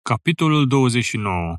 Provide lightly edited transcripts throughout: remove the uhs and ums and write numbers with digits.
Capitolul 29.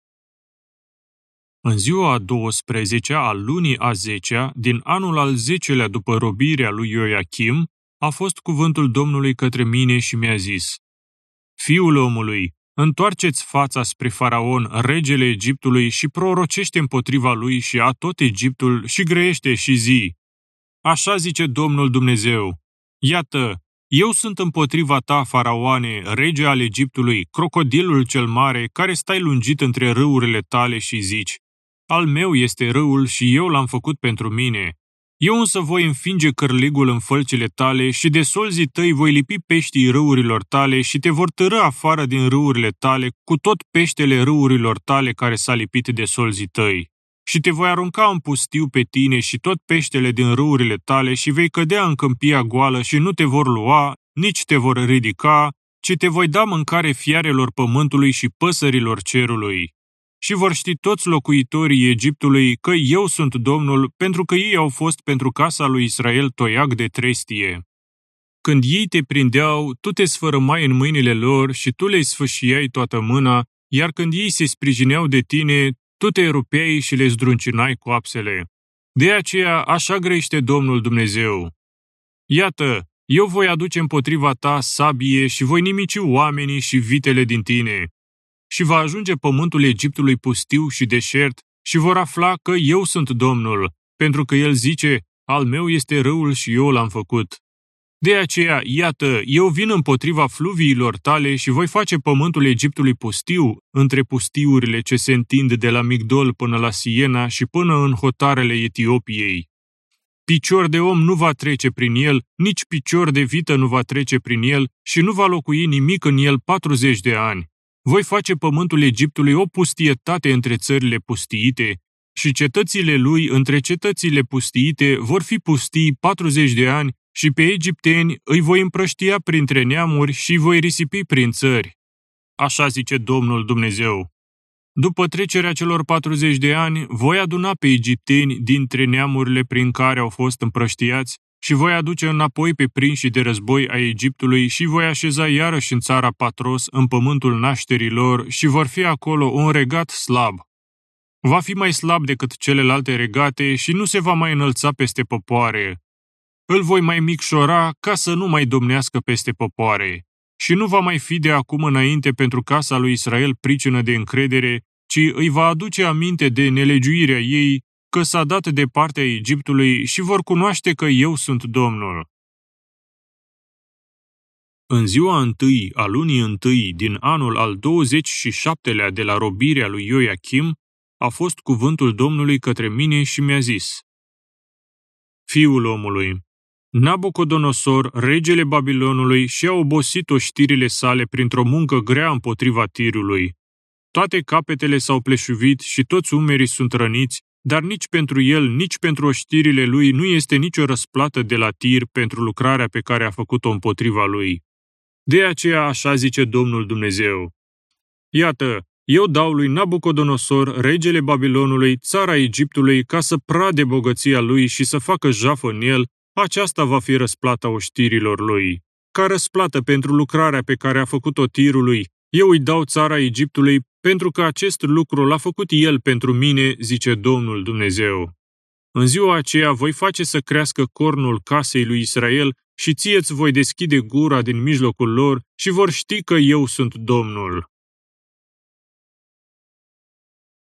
În ziua a 12-a al lunii a 10-a, din anul al 10-lea după robirea lui Ioachim, a fost cuvântul Domnului către mine și mi-a zis: Fiul omului, întoarceți fața spre Faraon, regele Egiptului, și prorocește împotriva lui și a tot Egiptul și grăiește și zi: Așa zice Domnul Dumnezeu: Iată, eu sunt împotriva ta, Faraoane, rege al Egiptului, crocodilul cel mare, care stai lungit între râurile tale și zici: Al meu este râul și eu l-am făcut pentru mine. Eu însă voi înfinge cârligul în fălcile tale și de solzii tăi voi lipi peștii râurilor tale și te vor târî afară din râurile tale cu tot peștele râurilor tale care s-a lipit de solzii tăi. Și te voi arunca în pustiu pe tine și tot peștele din râurile tale și vei cădea în câmpia goală și nu te vor lua, nici te vor ridica, ci te voi da mâncare fiarelor pământului și păsărilor cerului. Și vor ști toți locuitorii Egiptului că eu sunt Domnul, pentru că ei au fost pentru casa lui Israel toiag de trestie. Când ei te prindeau, tu te sfărâmai în mâinile lor și tu le-i sfâșiai toată mâna, iar când ei se sprijineau de tine, tu te rupeai și le zdruncinai coapsele. De aceea, așa grăiește Domnul Dumnezeu. Iată, eu voi aduce împotriva ta sabie și voi nimici oamenii și vitele din tine. Și va ajunge pământul Egiptului pustiu și deșert și vor afla că eu sunt Domnul, pentru că el zice: Al meu este râul și eu l-am făcut. De aceea, iată, eu vin împotriva fluviilor tale și voi face pământul Egiptului pustiu, între pustiurile ce se întind de la Migdol până la Siena și până în hotarele Etiopiei. Picior de om nu va trece prin el, nici picior de vită nu va trece prin el și nu va locui nimic în el 40 de ani. Voi face pământul Egiptului o pustietate între țările pustiite și cetățile lui între cetățile pustiite vor fi pustii 40 de ani și pe egipteni îi voi împrăștia printre neamuri și îi voi risipi prin țări. Așa zice Domnul Dumnezeu. După trecerea celor 40 de ani, voi aduna pe egipteni dintre neamurile prin care au fost împrăștiați și voi aduce înapoi pe prinșii de război a Egiptului și voi așeza iarăși în țara Patros, în pământul nașterii lor, și vor fi acolo un regat slab. Va fi mai slab decât celelalte regate și nu se va mai înălța peste popoare. Îl voi mai micșora ca să nu mai domnească peste popoare. Și nu va mai fi de acum înainte pentru casa lui Israel pricină de încredere, ci îi va aduce aminte de nelegiuirea ei, că s-a dat de partea Egiptului și vor cunoaște că eu sunt Domnul. În ziua întâi a lunii întâi din anul al 27-lea de la robirea lui Ioachim, a fost cuvântul Domnului către mine și mi-a zis: Fiul omului, Nabucodonosor, regele Babilonului, și-a obosit oștirile sale printr-o muncă grea împotriva Tirului. Toate capetele s-au pleșuvit și toți umerii sunt răniți, dar nici pentru el, nici pentru oștirile lui nu este nicio răsplată de la Tir pentru lucrarea pe care a făcut-o împotriva lui. De aceea așa zice Domnul Dumnezeu: Iată, eu dau lui Nabucodonosor, regele Babilonului, țara Egiptului, ca să prade bogăția lui și să facă jafă în el. Aceasta va fi răsplata oștirilor lui. Ca răsplată pentru lucrarea pe care a făcut-o Tirului, eu îi dau țara Egiptului, pentru că acest lucru l-a făcut el pentru mine, zice Domnul Dumnezeu. În ziua aceea voi face să crească cornul casei lui Israel și ție-ți voi deschide gura din mijlocul lor și vor ști că eu sunt Domnul.